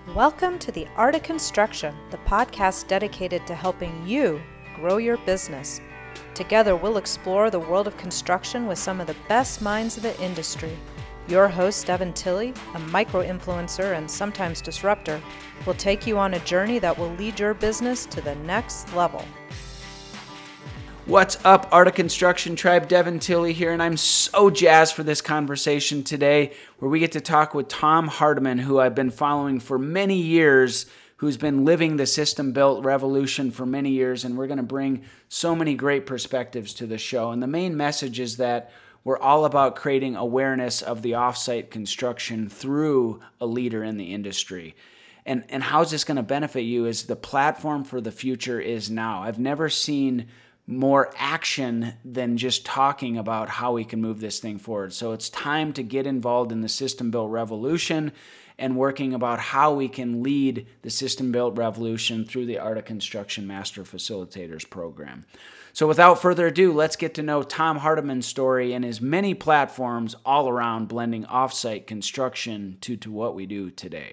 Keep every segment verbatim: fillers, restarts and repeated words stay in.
Welcome to The Art of Construction, the podcast dedicated to helping you grow your business. Together, we'll explore the world of construction with some of the best minds of the industry. Your host, Devin Tilley, a micro-influencer and sometimes disruptor, will take you on a journey that will lead your business to the next level. What's up, Art of Construction Tribe? Devin Tilley here, and I'm so jazzed for this conversation today where we get to talk with Tom Hardiman, who I've been following for many years, who's been living the system-built revolution for many years, and we're going to bring so many great perspectives to the show. And the main message is that we're all about creating awareness of the off-site construction through a leader in the industry. And, and how's this going to benefit you is the platform for the future is now. I've never seen more action than just talking about how we can move this thing forward. So it's time to get involved in the system-built revolution and working about how we can lead the system-built revolution through the Art of Construction Master Facilitators program. So without further ado, let's get to know Tom Hardiman's story and his many platforms all around blending off-site construction to, to what we do today.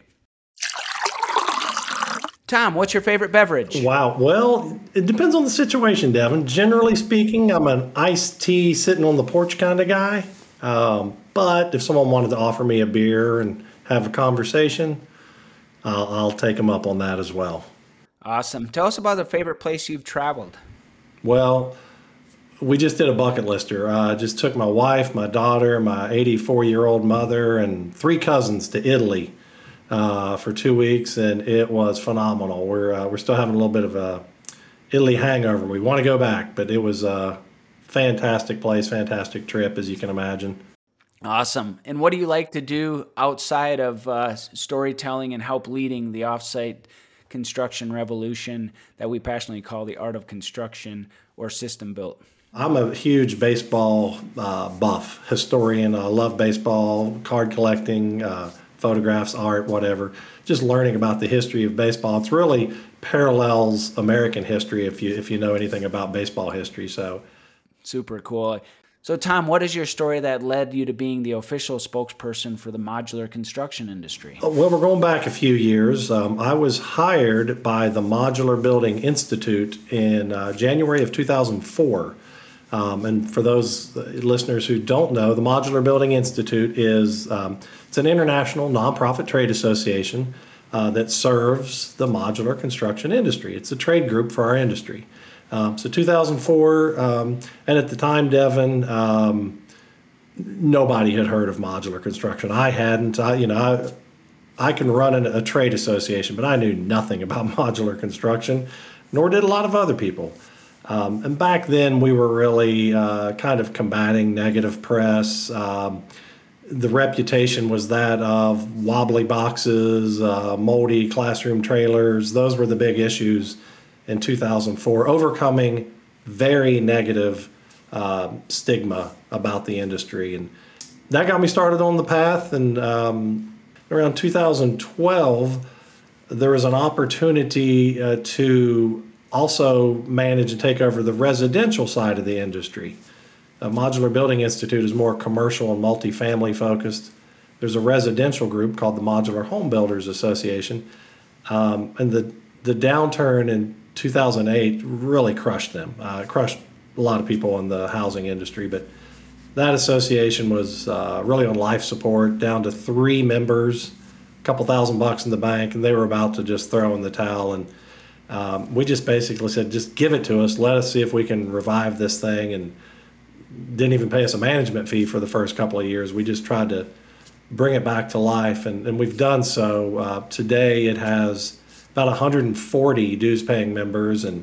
Tom, what's your favorite beverage? Wow. Well, it depends on the situation, Devin. Generally speaking, I'm an iced tea sitting on the porch kind of guy. Um, but if someone wanted to offer me a beer and have a conversation, I'll, I'll take them up on that as well. Awesome. Tell us about the favorite place you've traveled. Well, we just did a bucket lister. I uh, just took my wife, my daughter, my eighty-four-year-old mother, and three cousins to Italy. Uh, for two weeks, and it was phenomenal. We're uh, we're still having a little bit of a Italy hangover. We want to go back, but it was a fantastic place, fantastic trip, as you can imagine. Awesome. And what do you like to do outside of uh, storytelling and help leading the offsite construction revolution that we passionately call the art of construction or system built? I'm a huge baseball uh, buff, historian. I love baseball, card collecting, uh, photographs, art, whatever, just learning about the history of baseball. It's really parallels American history if you if you know anything about baseball history. So, super cool. So, Tom, what is your story that led you to being the official spokesperson for the modular construction industry? Well, we're going back a few years. Um, I was hired by the Modular Building Institute in uh, January of two thousand four. Um, and for those listeners who don't know, the Modular Building Institute is um, it's an international nonprofit trade association uh, that serves the modular construction industry. It's a trade group for our industry. Um, so two thousand four, um, and at the time, Devin, um, nobody had heard of modular construction. I hadn't. I, you know, I, I can run an, a trade association, but I knew nothing about modular construction, nor did a lot of other people. Um, and back then, we were really uh, kind of combating negative press. Um, the reputation was that of wobbly boxes, uh, moldy classroom trailers. Those were the big issues in two thousand four, overcoming very negative uh, stigma about the industry. And that got me started on the path. And um, around two thousand twelve, there was an opportunity uh, to also manage and take over the residential side of the industry. The Modular Building Institute is more commercial and multifamily focused. There's a residential group called the Modular Home Builders Association. Um, and the, the downturn in two thousand eight really crushed them. Uh, it crushed a lot of people in the housing industry, but that association was uh, really on life support, down to three members, a couple thousand bucks in the bank, and they were about to just throw in the towel. And Um, we just basically said, just give it to us. Let us see if we can revive this thing, and didn't even pay us a management fee for the first couple of years. We just tried to bring it back to life, and, and we've done so. Uh, today it has about one hundred forty dues-paying members, and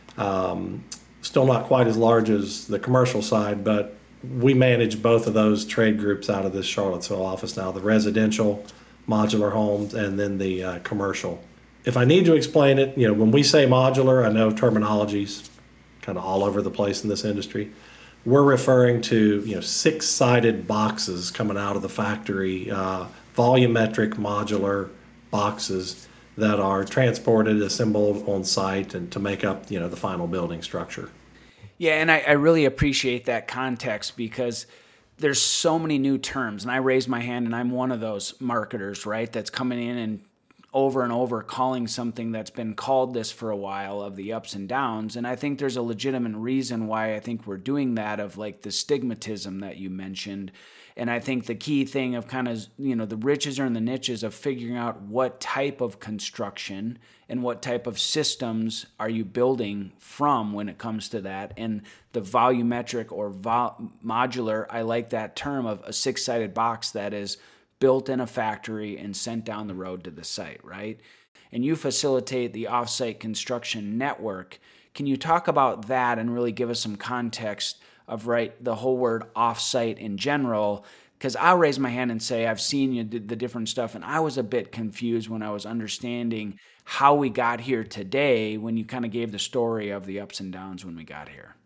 um, still not quite as large as the commercial side, but we manage both of those trade groups out of this Charlottesville office now, the residential modular homes and then the uh, commercial. If I need to explain it, you know, when we say modular, I know terminology's kind of all over the place in this industry. We're referring to, you know, six-sided boxes coming out of the factory, uh, volumetric modular boxes that are transported, assembled on site, and to make up, you know, the final building structure. Yeah, and I, I really appreciate that context because there's so many new terms, and I raise my hand, and I'm one of those marketers, right, that's coming in and over and over calling something that's been called this for a while of the ups and downs. And I think there's a legitimate reason why I think we're doing that, of like the stigmatism that you mentioned. And I think the key thing of kind of, you know, the riches are in the niches of figuring out what type of construction and what type of systems are you building from when it comes to that. And the volumetric or vol- modular, I like that term of a six-sided box that is built in a factory and sent down the road to the site, right? And you facilitate the offsite construction network. Can you talk about that and really give us some context of, right, the whole word offsite in general? Because I'll raise my hand and say I've seen you did the different stuff, and I was a bit confused when I was understanding how we got here today when you kind of gave the story of the ups and downs when we got here.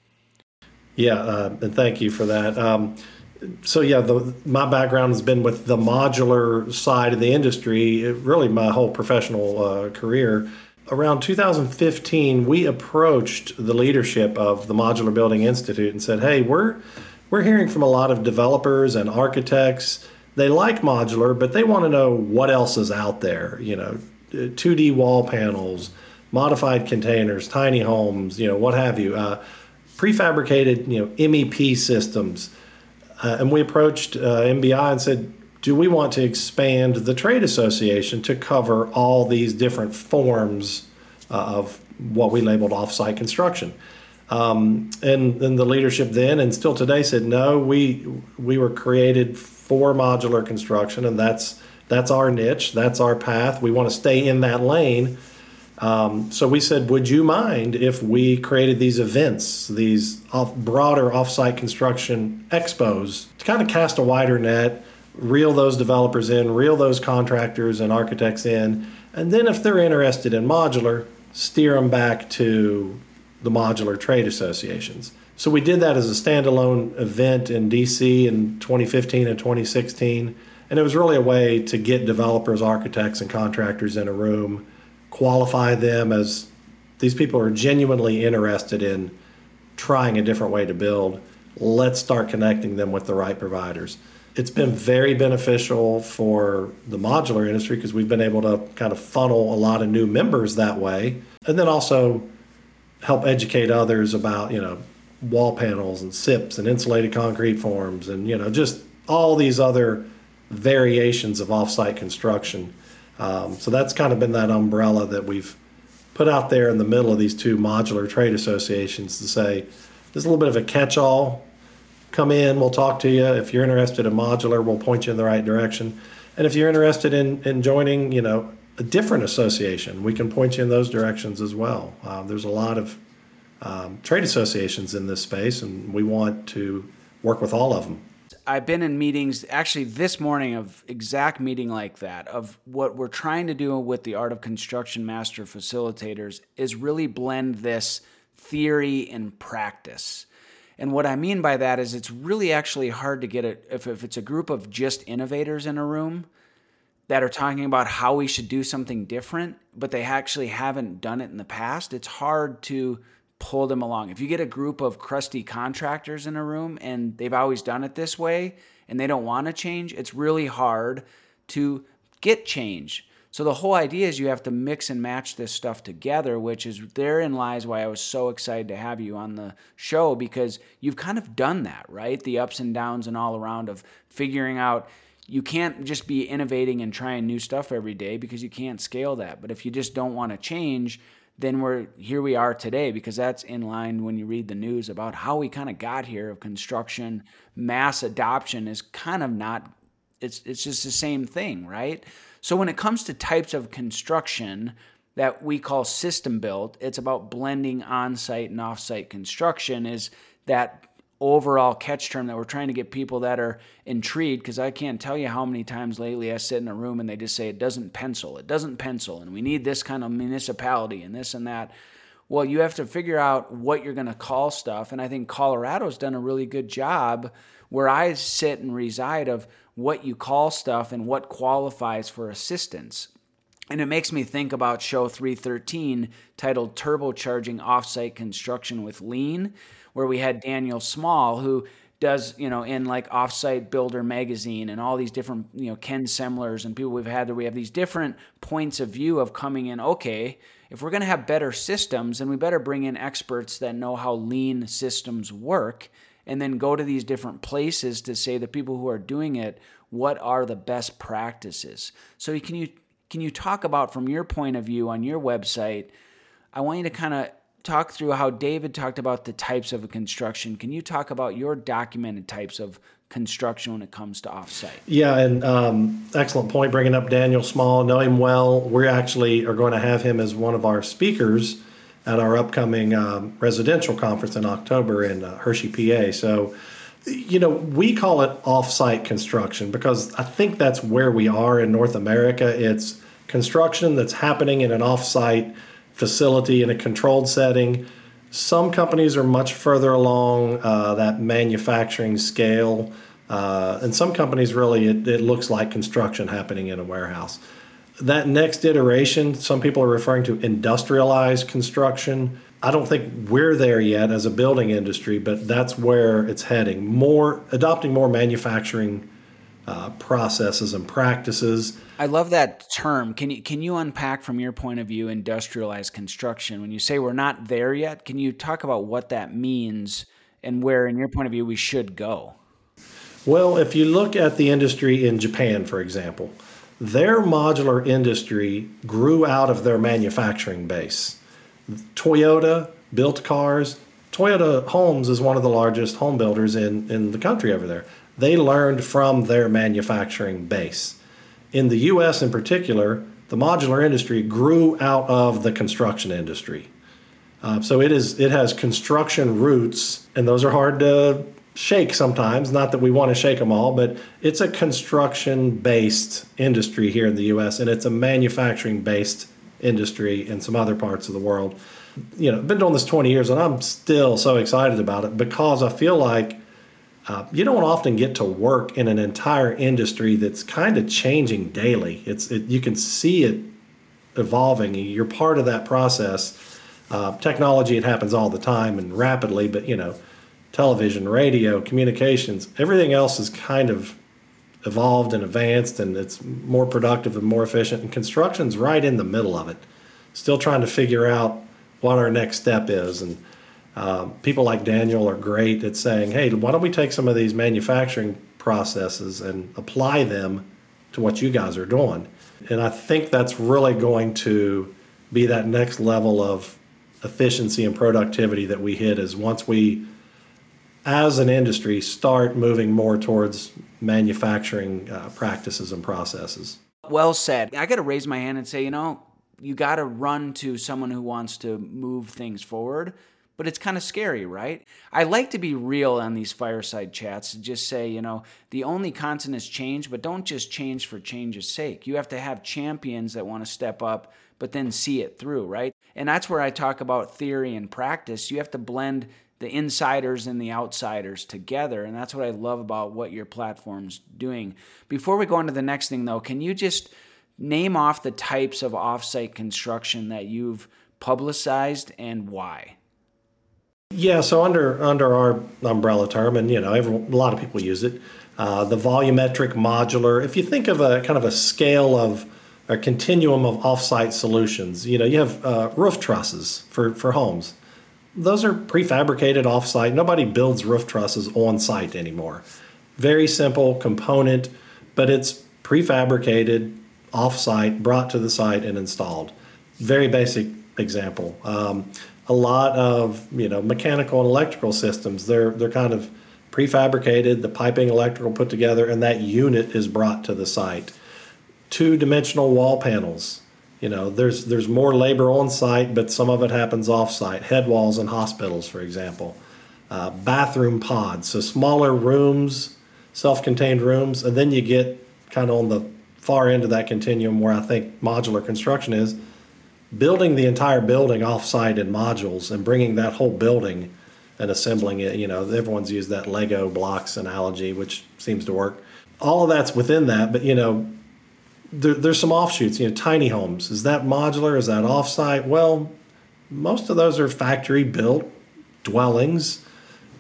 Yeah, uh, and thank you for that. Um, so yeah, the, my background has been with the modular side of the industry, really my whole professional uh, career. Around two thousand fifteen, we approached the leadership of the Modular Building Institute and said, hey, we're we're hearing from a lot of developers and architects. They like modular, but they want to know what else is out there. You know, two D wall panels, modified containers, tiny homes, you know, what have you, uh, prefabricated, you know, M E P systems. Uh, and we approached uh, M B I and said, do we want to expand the trade association to cover all these different forms uh, of what we labeled offsite construction? Um, and, and the leadership then and still today said, no, we we were created for modular construction, and that's that's our niche, that's our path. We want to stay in that lane. Um, so we said, would you mind if we created these events, these off, broader offsite construction expos, to kind of cast a wider net, reel those developers in, reel those contractors and architects in, and then if they're interested in modular, steer them back to the modular trade associations. So we did that as a standalone event in D C in twenty fifteen and twenty sixteen, and it was really a way to get developers, architects, and contractors in a room, qualify them as these people are genuinely interested in trying a different way to build. Let's start connecting them with the right providers. It's been very beneficial for the modular industry because we've been able to kind of funnel a lot of new members that way, and then also help educate others about, you know, wall panels and S I Ps and insulated concrete forms and, you know, just all these other variations of offsite construction. Um, so that's kind of been that umbrella that we've put out there in the middle of these two modular trade associations to say, there's a little bit of a catch-all. Come in, we'll talk to you. If you're interested in modular, we'll point you in the right direction. And if you're interested in, in joining, you know, a different association, we can point you in those directions as well. Uh, there's a lot of um, trade associations in this space, and we want to work with all of them. I've been in meetings, actually this morning, of exact meeting like that, of what we're trying to do with the Art of Construction Master Facilitators is really blend this theory and practice. And what I mean by that is it's really actually hard to get it if, if it's a group of just innovators in a room that are talking about how we should do something different, but they actually haven't done it in the past. It's hard to pull them along. If you get a group of crusty contractors in a room and they've always done it this way and they don't want to change, it's really hard to get change. So the whole idea is you have to mix and match this stuff together, which is therein lies why I was so excited to have you on the show, because you've kind of done that, right? The ups and downs and all around of figuring out you can't just be innovating and trying new stuff every day because you can't scale that. But if you just don't want to change, then we're here we are today, because that's in line when you read the news about how we kind of got here of construction. Mass adoption is kind of not, it's it's just the same thing, right? So when it comes to types of construction that we call system built, it's about blending on-site and off-site construction is that overall catch term that we're trying to get people that are intrigued, because I can't tell you how many times lately I sit in a room and they just say it doesn't pencil, it doesn't pencil, and we need this kind of municipality and this and that. Well, you have to figure out what you're going to call stuff, and I think Colorado's done a really good job where I sit and reside of what you call stuff and what qualifies for assistance. And it makes me think about show three thirteen titled Turbocharging Offsite Construction with Lean, where we had Daniel Small, who does, you know, in like Offsite Builder Magazine and all these different, you know, Ken Semlers and people we've had there, we have these different points of view of coming in, okay, if we're going to have better systems, then we better bring in experts that know how lean systems work, and then go to these different places to say the people who are doing it, what are the best practices? So can you can you talk about, from your point of view on your website, I want you to kind of talk through how David talked about the types of construction. Can you talk about your documented types of construction when it comes to offsite? Yeah, and um, excellent point bringing up Daniel Small. Know him well. We actually are going to have him as one of our speakers at our upcoming um, residential conference in October in uh, Hershey, P A. So, you know, we call it off-site construction because I think that's where we are in North America. It's construction that's happening in an off-site facility in a controlled setting. Some companies are much further along uh, that manufacturing scale, uh, and some companies really, it, it looks like construction happening in a warehouse. That next iteration, some people are referring to industrialized construction. I don't think we're there yet as a building industry, but that's where it's heading. More adopting more manufacturing uh, processes and practices. I love that term. Can you can you unpack from your point of view industrialized construction? When you say we're not there yet, can you talk about what that means and where, in your point of view, we should go? Well, if you look at the industry in Japan, for example, their modular industry grew out of their manufacturing base. Toyota built cars. Toyota Homes is one of the largest home builders in, in the country over there. They learned from their manufacturing base. In the U S in particular, the modular industry grew out of the construction industry. Uh, so it is it has construction roots, and those are hard to shake sometimes. Not that we want to shake them all, but it's a construction-based industry here in the U S, and it's a manufacturing-based industry in some other parts of the world. You know, I've been doing this twenty years, and I'm still so excited about it because I feel like uh, you don't often get to work in an entire industry that's kind of changing daily. It's it, you can see it evolving. You're part of that process. Uh, technology, it happens all the time and rapidly, but you know, television, radio, communications, everything else is kind of evolved and advanced, and it's more productive and more efficient. And construction's right in the middle of it, still trying to figure out what our next step is. And uh, people like Daniel are great at saying, hey, why don't we take some of these manufacturing processes and apply them to what you guys are doing? And I think that's really going to be that next level of efficiency and productivity that we hit, is once we, as an industry, start moving more towards manufacturing uh, practices and processes. Well said. I got to raise my hand and say, you know, you got to run to someone who wants to move things forward, but it's kind of scary, right? I like to be real on these fireside chats and just say, you know, the only constant is change, but don't just change for change's sake. You have to have champions that want to step up, but then see it through, right? And that's where I talk about theory and practice. You have to blend the insiders and the outsiders together. And that's what I love about what your platform's doing. Before we go on to the next thing, though, can you just name off the types of offsite construction that you've publicized and why? Yeah, so under under our umbrella term, and you know, every, a lot of people use it, uh, the volumetric modular. If you think of a kind of a scale of a continuum of offsite solutions, you know, you have uh, roof trusses for, for homes. Those are prefabricated offsite. Nobody builds roof trusses on site anymore. Very simple component, but it's prefabricated offsite, brought to the site and installed. Very basic example. Um, a lot of, you know, mechanical and electrical systems, they're they're kind of prefabricated, the piping, electrical put together, and that unit is brought to the site. Two-dimensional wall panels. You know, there's there's more labor on site, but some of it happens off site. Head walls in hospitals, for example. Uh, bathroom pods, so smaller rooms, self-contained rooms, and then you get kind of on the far end of that continuum where I think modular construction is, building the entire building off-site in modules and bringing that whole building and assembling it. You know, everyone's used that Lego blocks analogy, which seems to work. All of that's within that, but you know, There, there's some offshoots, you know, tiny homes. Is that modular? Is that offsite? Well, most of those are factory built dwellings.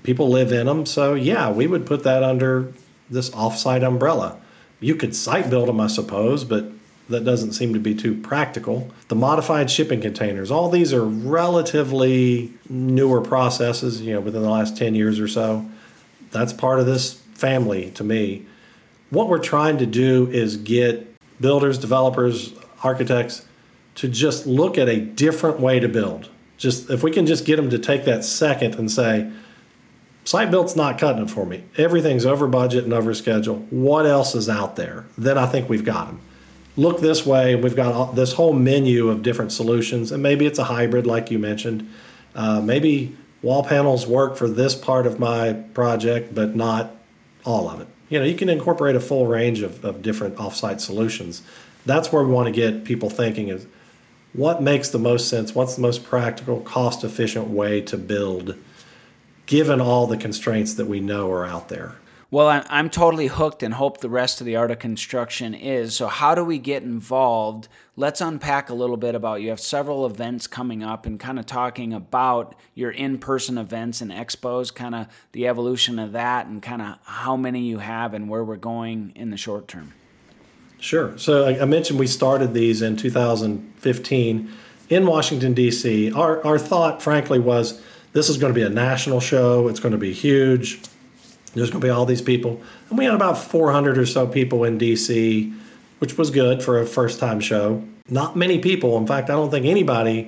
People live in them. So yeah, we would put that under this offsite umbrella. You could site build them, I suppose, but that doesn't seem to be too practical. The modified shipping containers, all these are relatively newer processes, you know, within the last ten years or so. That's part of this family to me. What we're trying to do is get builders, developers, architects to just look at a different way to build. Just if we can just get them to take that second and say, site built's not cutting it for me. Everything's over budget and over schedule. What else is out there? Then I think we've got them. Look this way, we've got this whole menu of different solutions, and maybe it's a hybrid like you mentioned. Uh, maybe wall panels work for this part of my project, but not all of it. You know, you can incorporate a full range of, of different offsite solutions. That's where we want to get people thinking is what makes the most sense, what's the most practical, cost-efficient way to build, given all the constraints that we know are out there. Well, I'm totally hooked and hope the rest of the Art of Construction is. So how do we get involved? Let's unpack a little bit about, you have several events coming up and kind of talking about your in-person events and expos, kind of the evolution of that and kind of how many you have and where we're going in the short term. Sure. So I mentioned we started these in two thousand fifteen in Washington, D C. Our, our thought, frankly, was this is going to be a national show. It's going to be huge. There's going to be all these people. And we had about four hundred or so people in D C, which was good for a first-time show. Not many people. In fact, I don't think anybody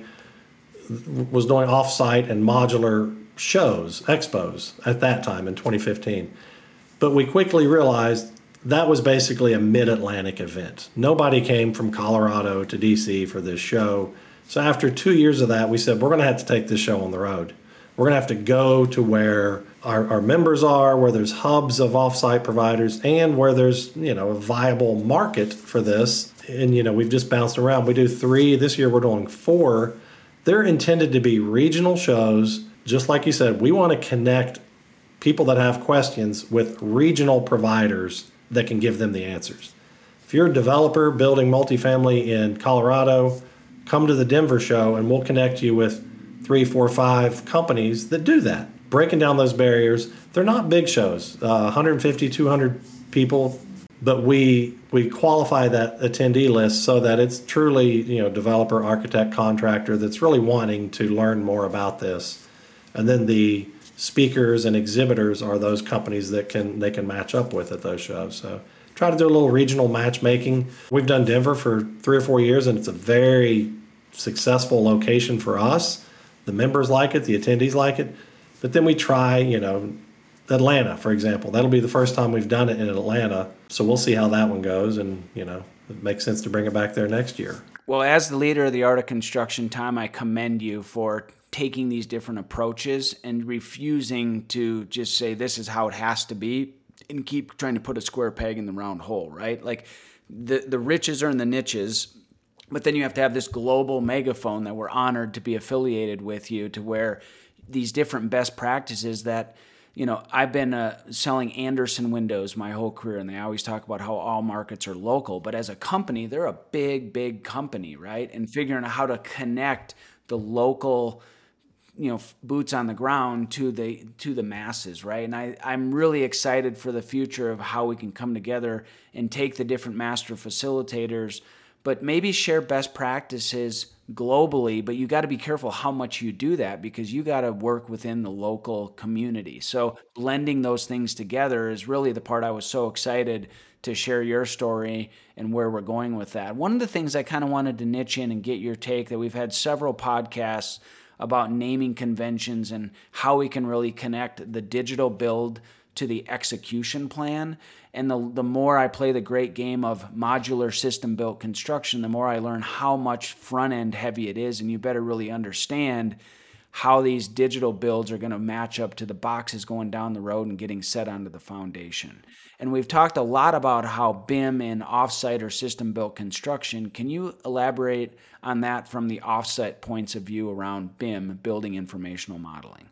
was doing off-site and modular shows, expos, at that time in twenty fifteen. But we quickly realized that was basically a mid-Atlantic event. Nobody came from Colorado to D C for this show. So after two years of that, we said, we're going to have to take this show on the road. We're going to have to go to where our, our members are, where there's hubs of offsite providers, and where there's, you know, a viable market for this. And, you know, we've just bounced around. We do three. This year we're doing four. They're intended to be regional shows. Just like you said, we want to connect people that have questions with regional providers that can give them the answers. If you're a developer building multifamily in Colorado, come to the Denver show and we'll connect you with three, four, five companies that do that, breaking down those barriers. They're not big shows, uh, one hundred fifty, two hundred people, but we we qualify that attendee list so that it's truly, you know, developer, architect, contractor that's really wanting to learn more about this. And then the speakers and exhibitors are those companies that can they can match up with at those shows. So try to do a little regional matchmaking. We've done Denver for three or four years, and it's a very successful location for us. The members like it, the attendees like it. But then we try, you know, Atlanta, for example. That'll be the first time we've done it in Atlanta. So we'll see how that one goes. And, you know, it makes sense to bring it back there next year. Well, as the leader of the Art of Construction, Tom, I commend you for taking these different approaches and refusing to just say this is how it has to be and keep trying to put a square peg in the round hole, right? Like the, the riches are in the niches. But then you have to have this global megaphone that we're honored to be affiliated with you, to where these different best practices that, you know, I've been uh, selling Andersen windows my whole career, and they always talk about how all markets are local. But as a company, they're a big, big company, right? And figuring out how to connect the local, you know, boots on the ground to the to the masses, right? And I, I'm really excited for the future of how we can come together and take the different master facilitators, but maybe share best practices globally, but you got to be careful how much you do that because you got to work within the local community. So blending those things together is really the part I was so excited to share your story and where we're going with that. One of the things I kind of wanted to niche in and get your take, that we've had several podcasts about naming conventions and how we can really connect the digital build to the execution plan. And the the more I play the great game of modular system built construction, the more I learn how much front end heavy it is. And you better really understand how these digital builds are going to match up to the boxes going down the road and getting set onto the foundation. And we've talked a lot about how B I M and offsite or system built construction. Can you elaborate on that from the offsite points of view around B I M, building informational modeling?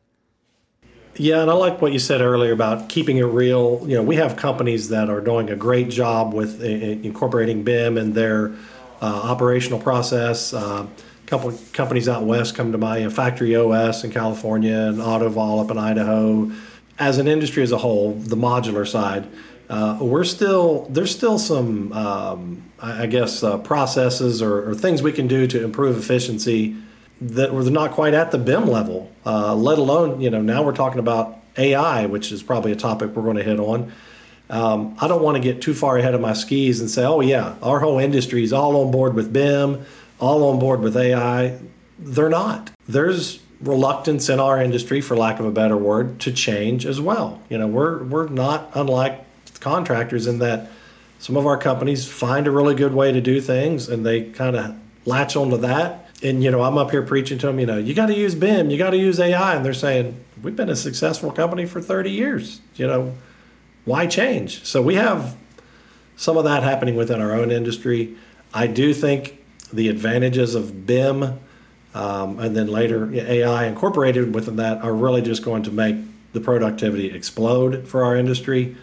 Yeah, and I like what you said earlier about keeping it real. You know, we have companies that are doing a great job with incorporating B I M in their uh, operational process. Uh, a couple companies out west come to mind, you know, Factory O S in California and AutoVol up in Idaho, as an industry as a whole, the modular side, uh, we're still there's still some um, I I guess uh, processes or, or things we can do to improve efficiency that we're not quite at the B I M level. Uh, let alone, you know, now we're talking about A I, which is probably a topic we're going to hit on. Um, I don't want to get too far ahead of my skis and say, oh yeah, our whole industry is all on board with B I M, all on board with A I. They're not. There's reluctance in our industry, for lack of a better word, to change as well. You know, we're we're not unlike contractors in that some of our companies find a really good way to do things and they kind of latch onto that. And, you know, I'm up here preaching to them, you know, you got to use B I M, you got to use A I. And they're saying, we've been a successful company for thirty years. You know, why change? So we have some of that happening within our own industry. I do think the advantages of B I M um, and then later A I incorporated within that are really just going to make the productivity explode for our industry.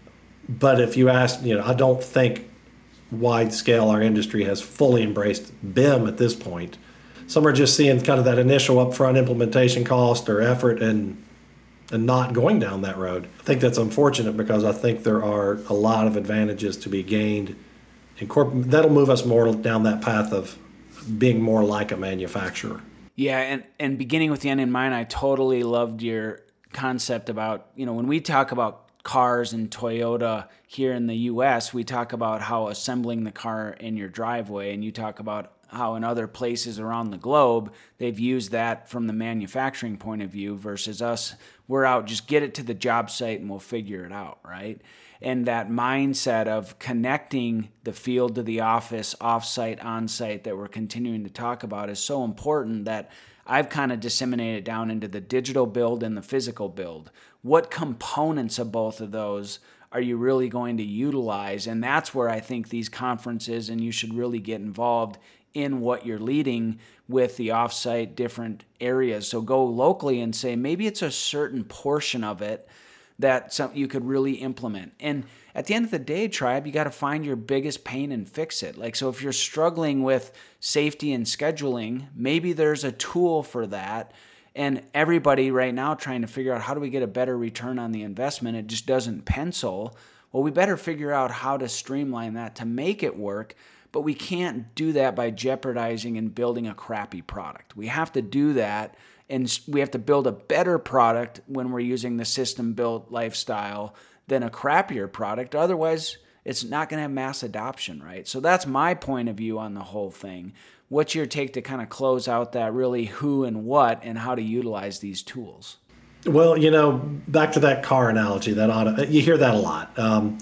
But if you ask, you know, I don't think wide scale our industry has fully embraced B I M at this point. Some are just seeing kind of that initial upfront implementation cost or effort and and not going down that road. I think that's unfortunate because I think there are a lot of advantages to be gained. Incorpor- that'll move us more down that path of being more like a manufacturer. Yeah, and, and beginning with the end in mind, I totally loved your concept about, you know, when we talk about cars and Toyota here in the U S, we talk about how assembling the car in your driveway, and you talk about how in other places around the globe, they've used that from the manufacturing point of view versus us. We're out, just get it to the job site and we'll figure it out, right? And that mindset of connecting the field to the office, off-site, on-site that we're continuing to talk about is so important that I've kind of disseminated down into the digital build and the physical build. What components of both of those are you really going to utilize? And that's where I think these conferences, and you should really get involved in what you're leading with the offsite different areas. So go locally and say, maybe it's a certain portion of it that some, you could really implement. And at the end of the day, Tribe, you got to find your biggest pain and fix it. Like, so if you're struggling with safety and scheduling, maybe there's a tool for that. And everybody right now trying to figure out how do we get a better return on the investment, it just doesn't pencil. Well, we better figure out how to streamline that to make it work. But we can't do that by jeopardizing and building a crappy product. We have to do that, and we have to build a better product when we're using the system-built lifestyle than a crappier product. Otherwise, it's not going to have mass adoption, right? So that's my point of view on the whole thing. What's your take to kind of close out that really who and what and how to utilize these tools? Well, you know, back to that car analogy, that auto, you hear that a lot. Um,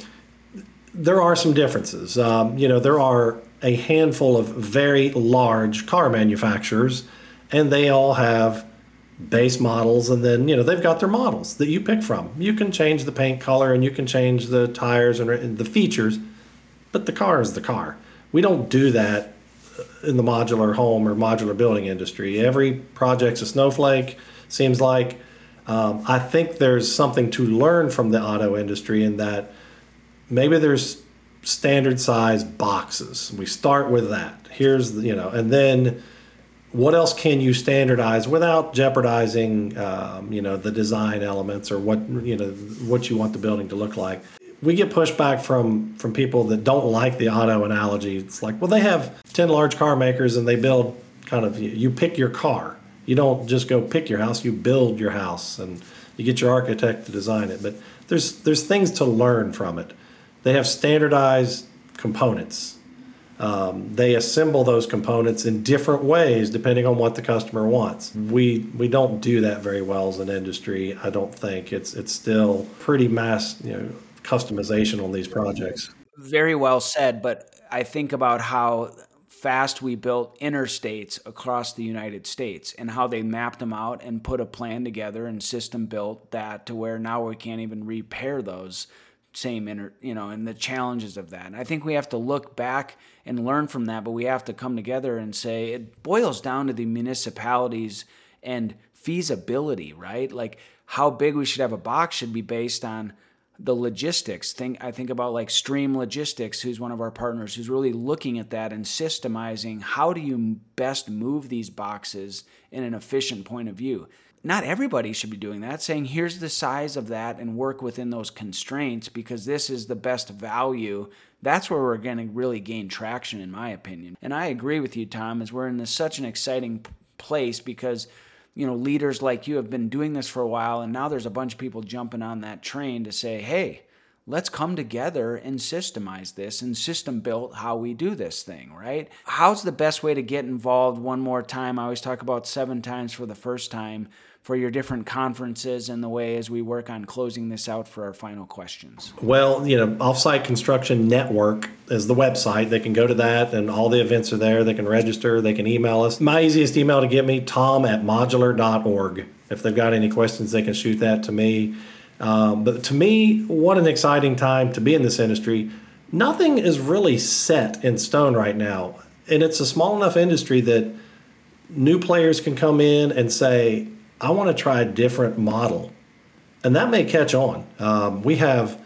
there are some differences. Um, you know, there are a handful of very large car manufacturers, and they all have base models, and then, you know, they've got their models that you pick from. You can change the paint color and you can change the tires and, and the features, but the car is the car. We don't do that in the modular home or modular building industry. Every project's a snowflake, seems like. Um, I think there's something to learn from the auto industry in that maybe there's standard size boxes. We start with that. Here's the, you know, and then what else can you standardize without jeopardizing, um, you know, the design elements or what, you know, what you want the building to look like. We get pushback from from people that don't like the auto analogy. It's like, well, they have ten large car makers and they build kind of, you pick your car. You don't just go pick your house, you build your house and you get your architect to design it. But there's there's things to learn from it. They have standardized components. Um, they assemble those components in different ways depending on what the customer wants. We we don't do that very well as an industry. I don't think it's it's still pretty mass, you know, customization on these projects. Very well said, but I think about how fast we built interstates across the United States and how they mapped them out and put a plan together and system built that to where now we can't even repair those same inter, you know, and the challenges of that. And I think we have to look back and learn from that, but we have to come together and say it boils down to the municipalities and feasibility, right? Like how big we should have a box should be based on the logistics. Think I think about like Stream Logistics, who's one of our partners, who's really looking at that and systemizing how do you best move these boxes in an efficient point of view. Not everybody should be doing that, saying here's the size of that and work within those constraints because this is the best value. That's where we're going to really gain traction, in my opinion. And I agree with you, Tom, as we're in this, such an exciting place because, you know, leaders like you have been doing this for a while, and now there's a bunch of people jumping on that train to say, hey, let's come together and systemize this and system build how we do this thing, right? How's the best way to get involved one more time? I always talk about seven times for the first time for your different conferences and the way as we work on closing this out for our final questions. Well, you know, Offsite Construction Network is the website. They can go to that and all the events are there. They can register. They can email us. My easiest email to get me, tom at modular dot org. If they've got any questions, they can shoot that to me. Um, but to me, what an exciting time to be in this industry. Nothing is really set in stone right now. And it's a small enough industry that new players can come in and say, I want to try a different model. And that may catch on. Um, we have,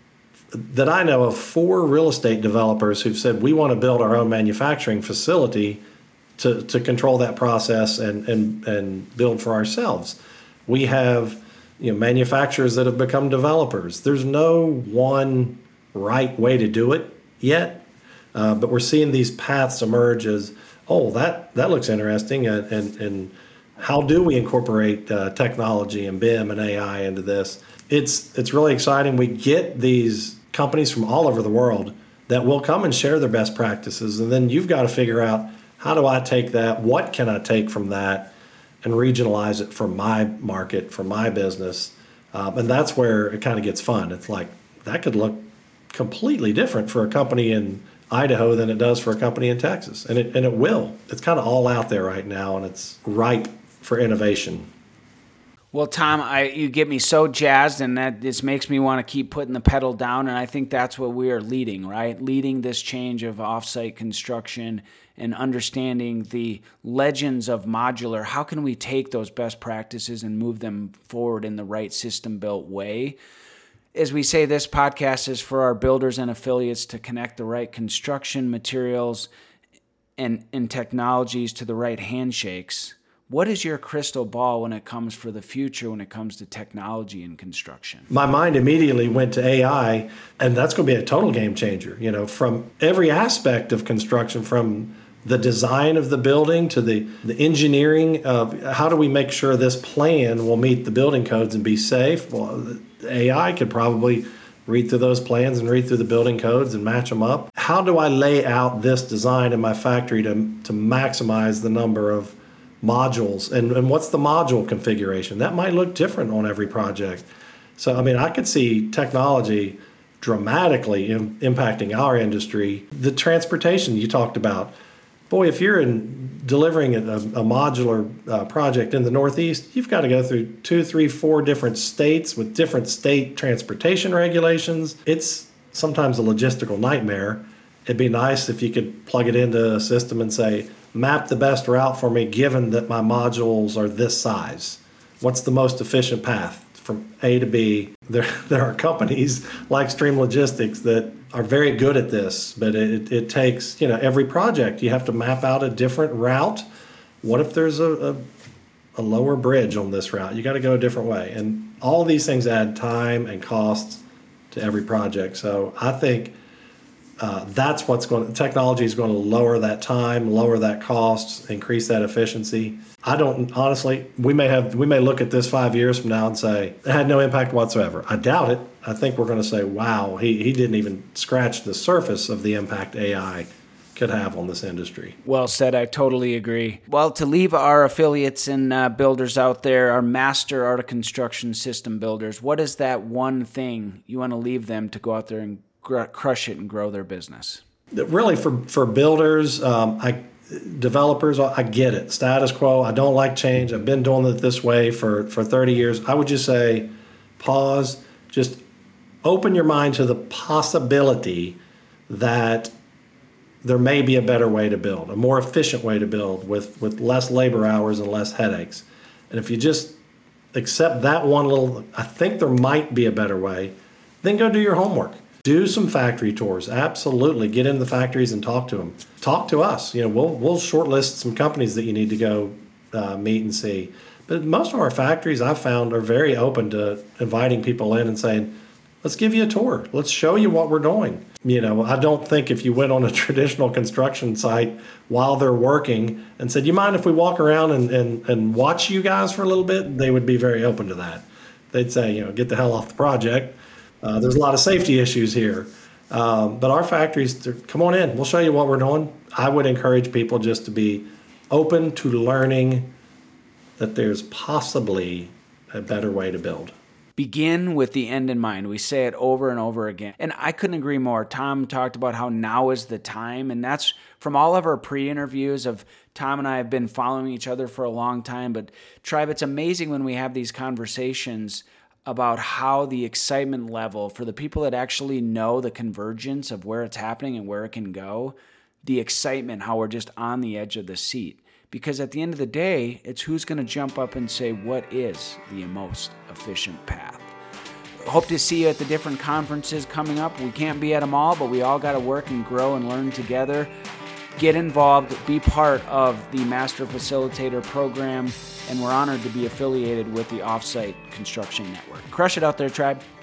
that I know of, four real estate developers who've said, we want to build our own manufacturing facility to, to control that process and, and, and build for ourselves. We have, you know, manufacturers that have become developers. There's no one right way to do it yet, uh, but we're seeing these paths emerge as, oh, that, that looks interesting, and, and, and how do we incorporate uh, technology and B I M and A I into this? It's it's really exciting. We get these companies from all over the world that will come and share their best practices, and then you've got to figure out, how do I take that? What can I take from that and regionalize it for my market, for my business? Um, and that's where it kind of gets fun. It's like, that could look completely different for a company in Idaho than it does for a company in Texas. And it and it will. It's kind of all out there right now, and it's ripe for innovation. Well, Tom, I, you get me so jazzed, and that this makes me want to keep putting the pedal down, and I think that's what we are leading, right? Leading this change of offsite construction and understanding the legends of modular. How can we take those best practices and move them forward in the right system-built way? As we say, this podcast is for our builders and affiliates to connect the right construction materials and, and technologies to the right handshakes. What is your crystal ball when it comes for the future, when it comes to technology and construction? My mind immediately went to A I, and that's going to be a total game changer. You know, from every aspect of construction, from the design of the building to the, the engineering of how do we make sure this plan will meet the building codes and be safe. Well, A I could probably read through those plans and read through the building codes and match them up. How do I lay out this design in my factory to, to maximize the number of modules, and, and what's the module configuration? That might look different on every project. So, I mean, I could see technology dramatically im- impacting our industry. The transportation you talked about, boy, if you're in delivering a, a modular uh, project in the Northeast, you've got to go through two, three, four different states with different state transportation regulations. It's sometimes a logistical nightmare. It'd be nice if you could plug it into a system and say, map the best route for me given that my modules are this size. What's the most efficient path from A to B? There, there are companies like Stream Logistics that are very good at this, but it, it takes, you know, every project, you have to map out a different route. What if there's a, a, a lower bridge on this route? You got to go a different way. And all of these things add time and costs to every project. So I think Uh, that's what's going to, technology is going to lower that time, lower that cost, increase that efficiency. I don't, honestly, we may have, we may look at this five years from now and say, it had no impact whatsoever. I doubt it. I think we're going to say, wow, he, he didn't even scratch the surface of the impact A I could have on this industry. Well said. I totally agree. Well, to leave our affiliates and uh, builders out there, our master art of construction system builders, what is that one thing you want to leave them to go out there and crush it and grow their business? Really, for for builders, um, I developers, I get it. Status quo. I don't like change. I've been doing it this way for, for thirty years. I would just say, pause. Just open your mind to the possibility that there may be a better way to build, a more efficient way to build with, with less labor hours and less headaches. And if you just accept that one little, I think there might be a better way, then go do your homework. Do some factory tours. Absolutely. Get into the factories and talk to them. Talk to us. You know, we'll we'll shortlist some companies that you need to go uh, meet and see. But most of our factories I've found are very open to inviting people in and saying, let's give you a tour. Let's show you what we're doing. You know, I don't think if you went on a traditional construction site while they're working and said, you mind if we walk around and, and, and watch you guys for a little bit? They would be very open to that. They'd say, you know, get the hell off the project. Uh, there's a lot of safety issues here. Um, but our factories, come on in. We'll show you what we're doing. I would encourage people just to be open to learning that there's possibly a better way to build. Begin with the end in mind. We say it over and over again. And I couldn't agree more. Tom talked about how now is the time. And that's from all of our pre-interviews of Tom and I have been following each other for a long time. But Tribe, it's amazing when we have these conversations about how the excitement level for the people that actually know the convergence of where it's happening and where it can go, the excitement, how we're just on the edge of the seat. Because at the end of the day, it's who's going to jump up and say, what is the most efficient path? Hope to see you at the different conferences coming up. We can't be at them all, but we all got to work and grow and learn together. Get involved, be part of the Master Facilitator program, and we're honored to be affiliated with the Offsite Construction Network. Crush it out there, Tribe.